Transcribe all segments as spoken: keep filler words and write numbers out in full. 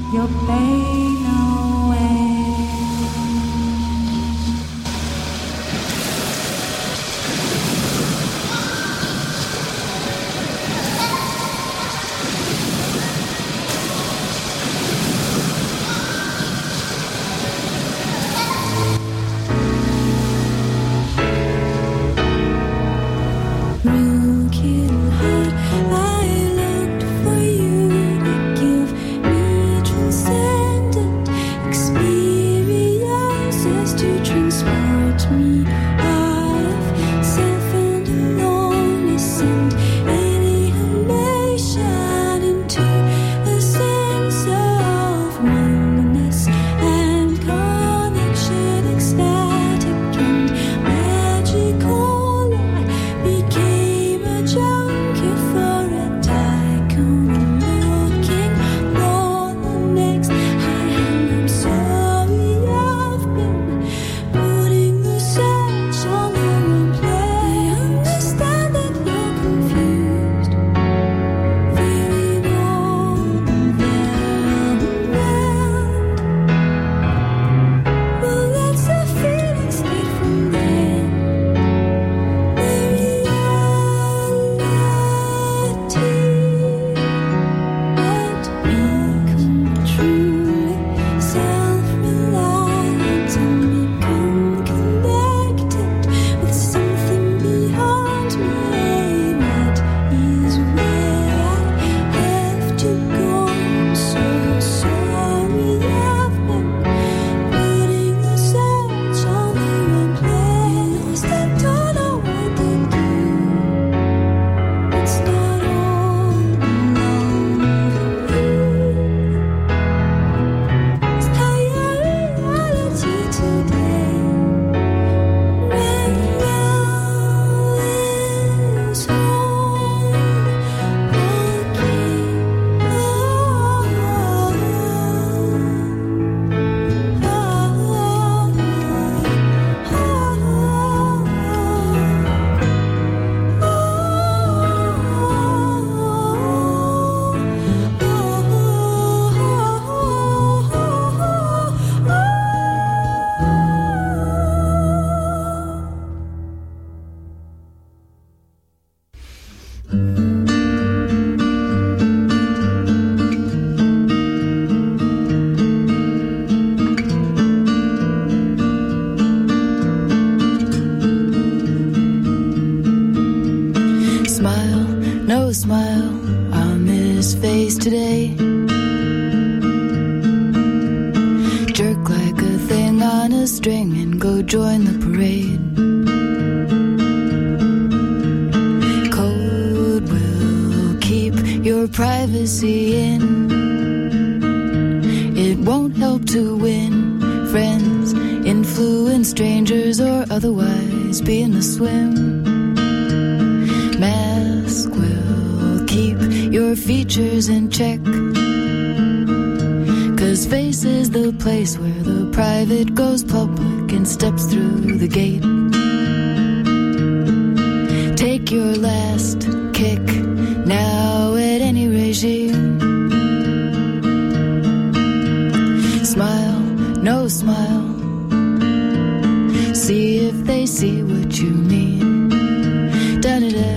your pain away. Broken heart, I looked for you to give me transcendent experiences to transport me out of self and aloneness and alienation into a sense of oneness and connection, ecstatic and magical. I became a junkie for a tycoon looking for the next high, and I'm sorry I've been putting the search on the wrong play. I understand that you're confused, feeling old and overwhelmed. Well, that's a feeling state from then. The reality that become truly self-reliant and become connected with something beyond me. That is where I have to go. I'm so sorry I've been putting the search on the wrong place. I don't know what to do. It's not all belong to me. It's not your reality today. When love is home, walking Smile, no smile, I'll miss face today. Jerk like a thing on a string and go join the parade. Code will keep your privacy in. It won't help to win friends, influence strangers, or otherwise be in the swim. Mask will keep your features in check, 'cause face is the place where the private goes public and steps through the gate. Take your last kick now at any regime. Smile, no smile, see if they see what you mean. Da-da-da.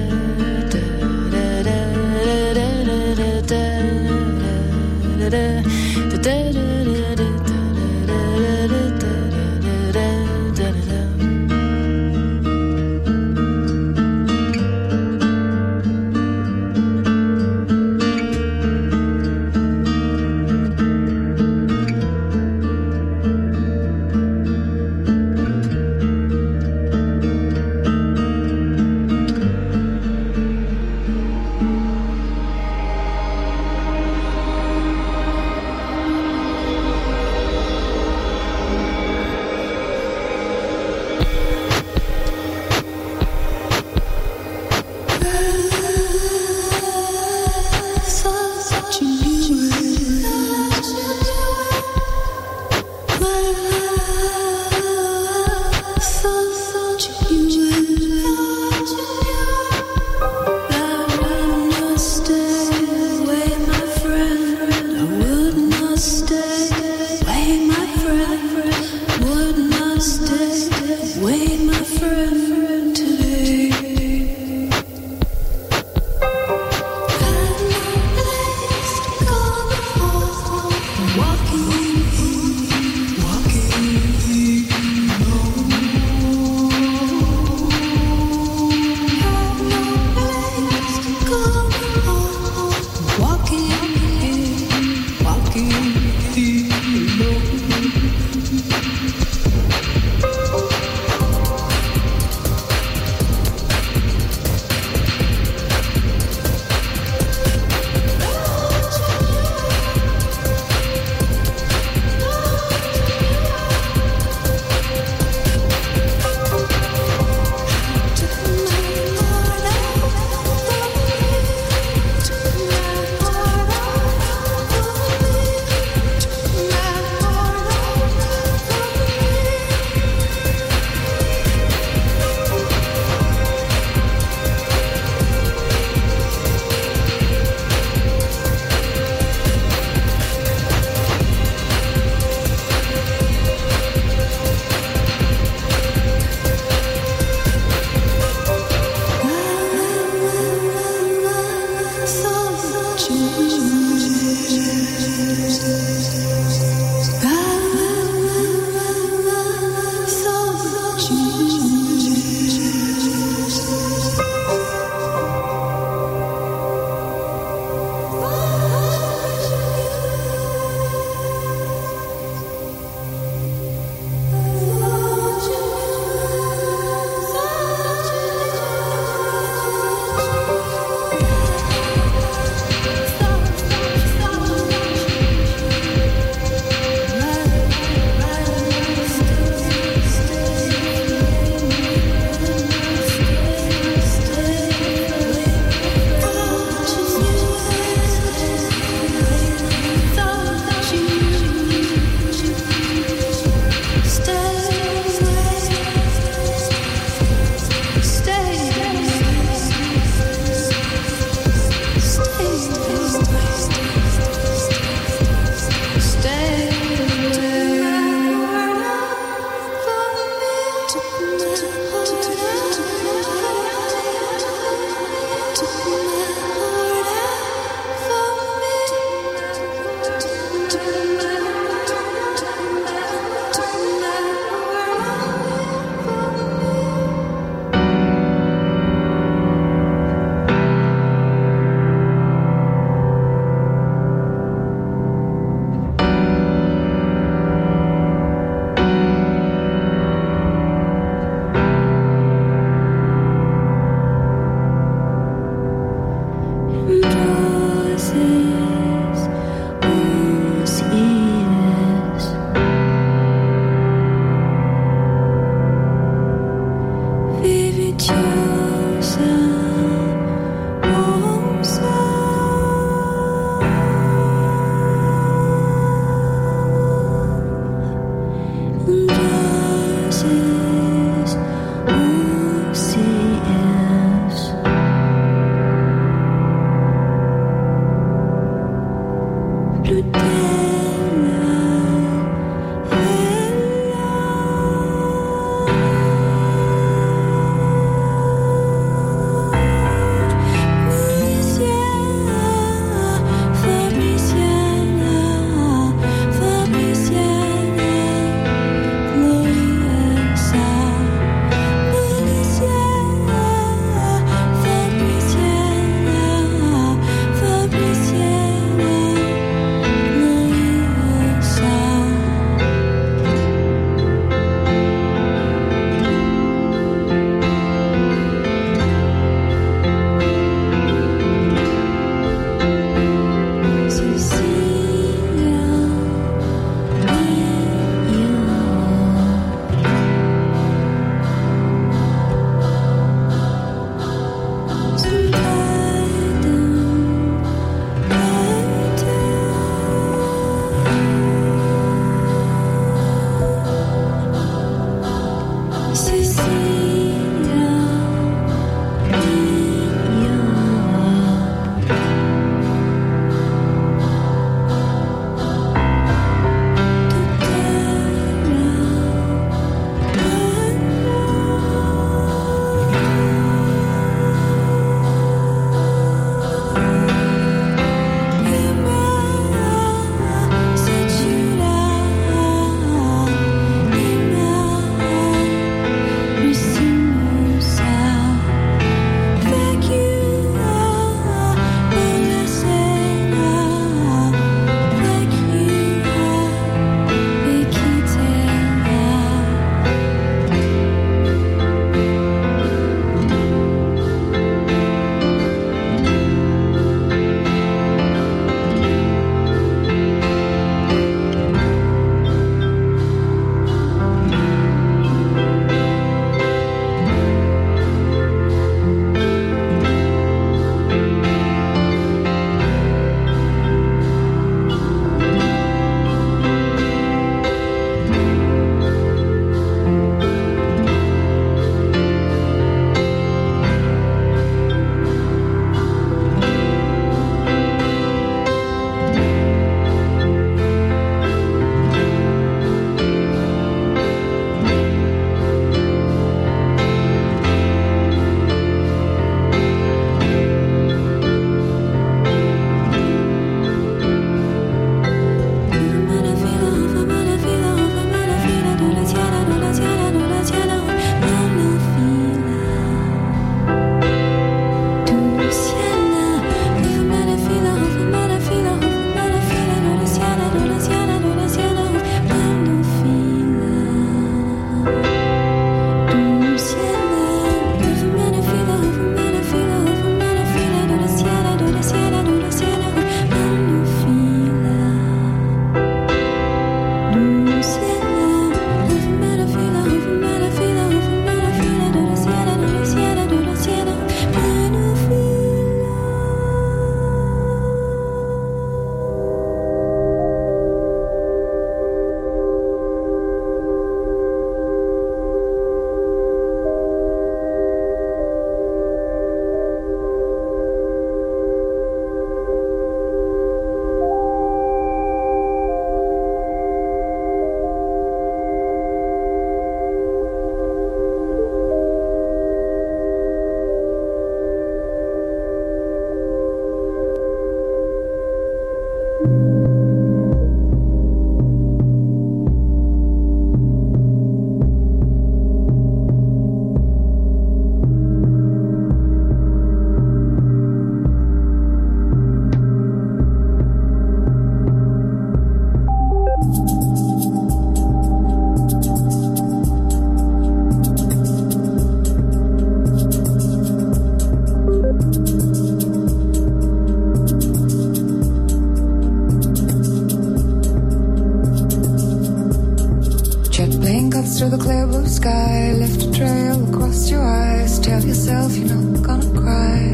Breeze through the clear blue sky, lift a trail across your eyes. Tell yourself you're not gonna cry.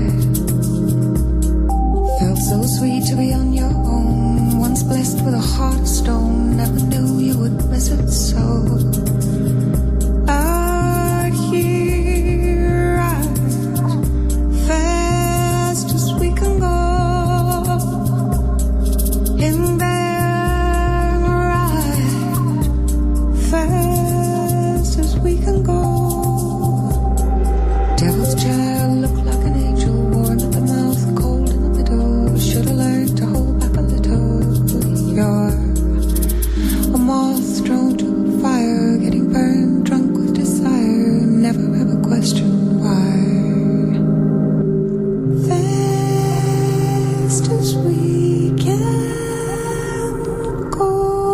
Felt so sweet to be on your own. Once blessed with a heart of stone, never knew you would miss it so. Out here, right, fast as we can go. In there, right, fast as we can go. Devil's child looked like an angel, warm at the mouth, cold in the middle. Should've learned to hold back a little. You're a moth drawn to fire, getting burned, drunk with desire. Never ever question why. Fast as we can go.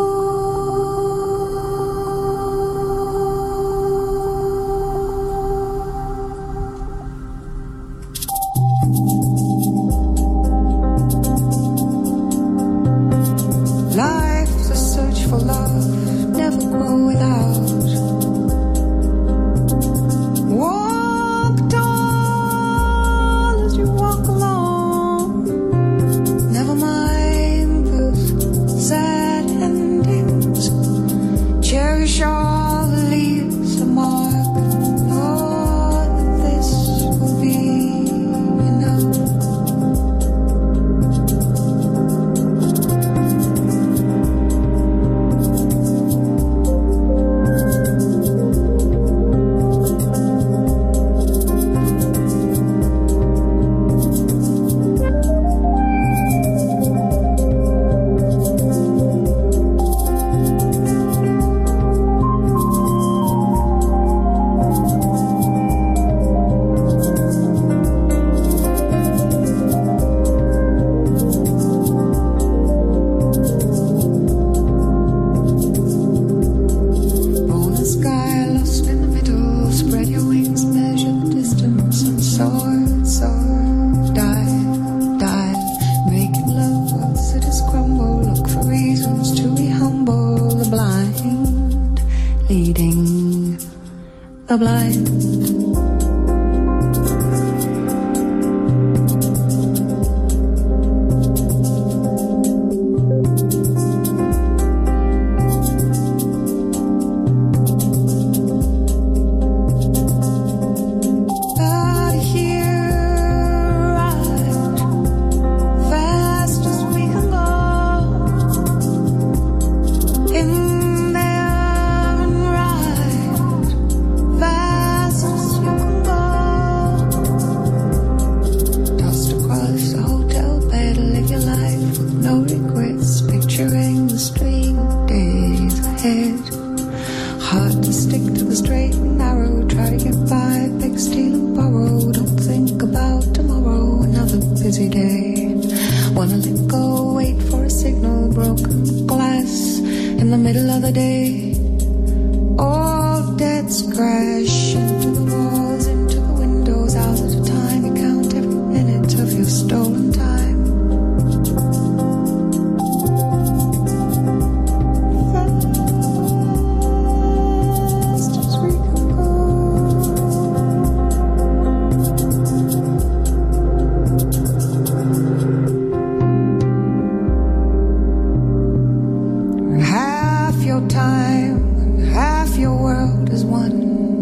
Life's a search for love, never grow without. Walk tall as you walk along. Never mind the sad endings. Cherish all the leaves of mark. Know that this will be enough. Oh, the sky lost in the middle. Spread your wings, measure the distance, and soar, soar. Dive, dive, making love while cities crumble. Look for reasons to be humble. The blind leading the blind. Out here, right, fast as we can go. In there and right, fast as you can go. Tossed across the hotel bed, live your life with no regrets, picturing the stream of days ahead. Hard to stick to the straight and narrow, try to get by, beg, steal and borrow. Don't think about tomorrow, another busy day. Wanna let go, wait for a signal, broken glass in the middle of the day. All debts crash into the walls, into the windows, hours at a time. You count every minute of your stolen time. Fast as we can go. Half your time and half your world is one.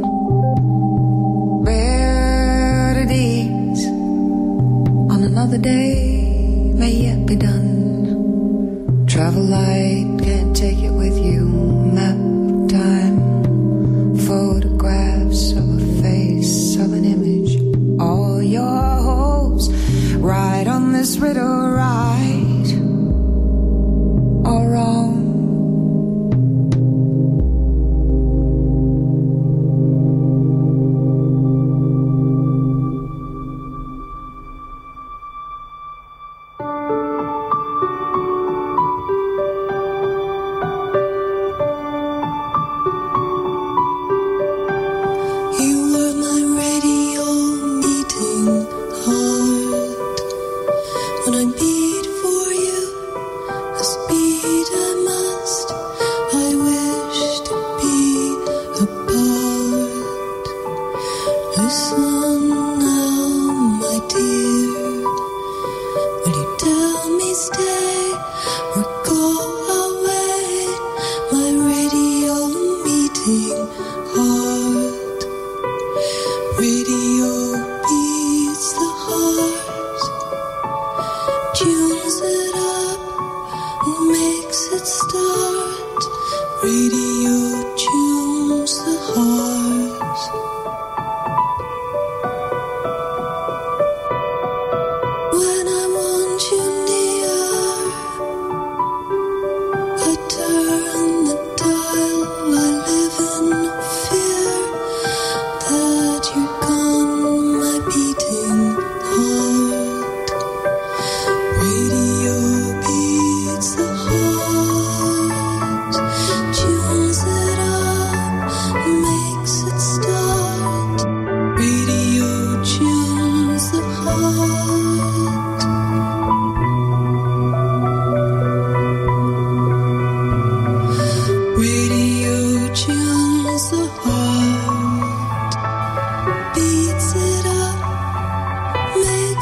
Bare to deeds on another day may yet be done. Travel light, can't take it with you. Map of time, photographs of a face, of an image. All your hopes ride on this riddle, right or wrong. You were my radio meeting heart when I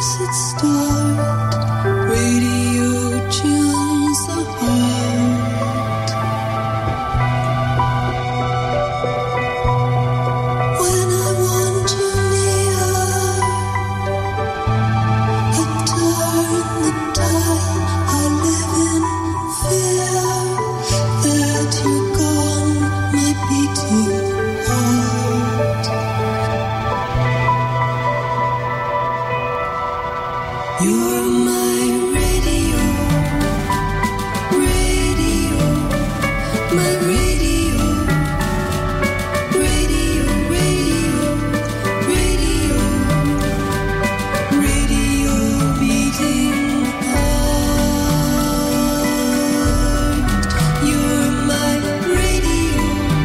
makes it start. Radio chills the heart. When I want you near, I turn the dial. I live in fear that you're gone, my beating heart. You're my radio, radio, my radio, radio, radio, radio, radio beating heart. You're my radio,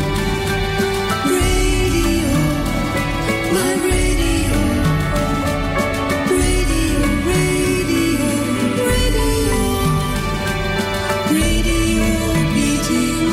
radio, my radio, radio, radio, radio, radio beating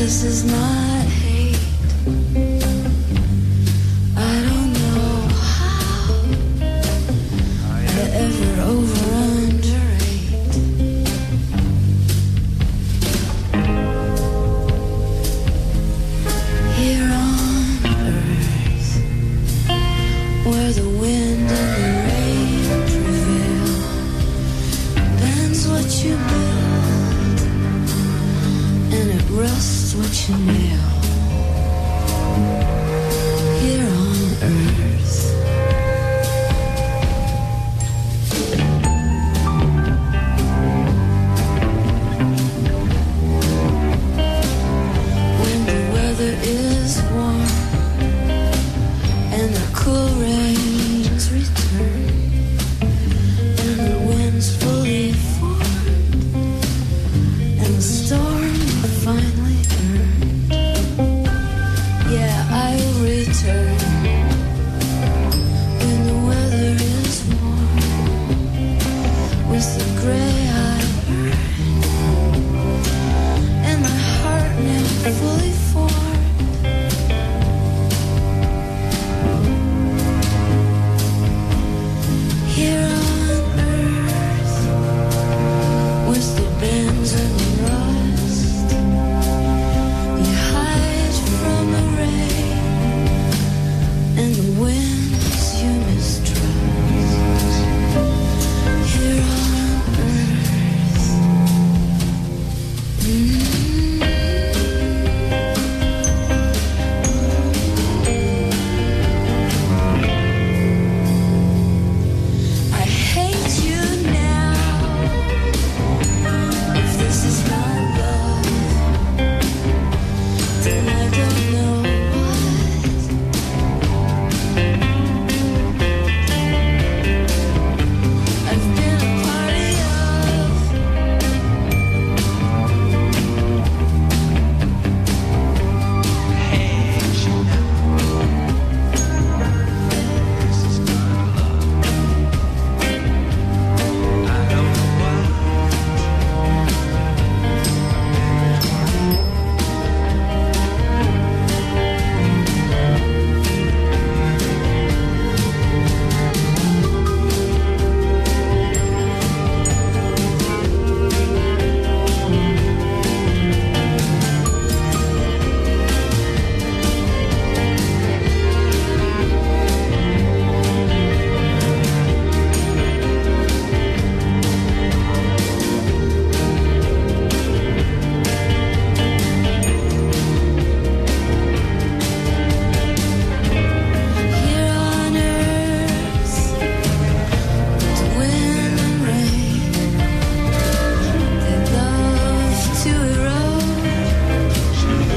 This is not hate. I don't know how to ever over underrate. Here on earth, where the wind and the rain prevail, bends what you build, and it rusts what you nail. Here on earth, when the weather is warm and the cool rains return, and the wind's fully formed, and the storm finally earned. Yeah, I'll return when the weather is warm, with the gray I earned, and my heart now full